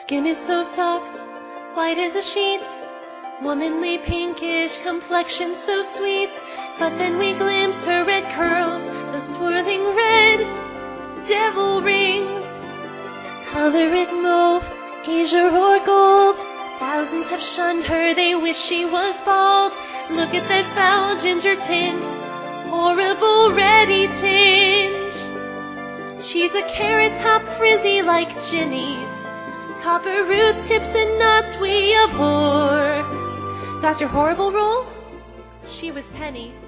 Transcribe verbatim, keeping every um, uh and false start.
Skin is so soft, white as a sheet, womanly pinkish complexion so sweet. But then we glimpse her red curls, those swirling red devil rings. Color it mauve, azure or gold, thousands have shunned her, they wish she was bald. Look at that foul ginger tint, horrible reddy tinge. She's a carrot top frizzy like Ginny, copper root tips and knots we abhor. Doctor Horrible role? She was Penny.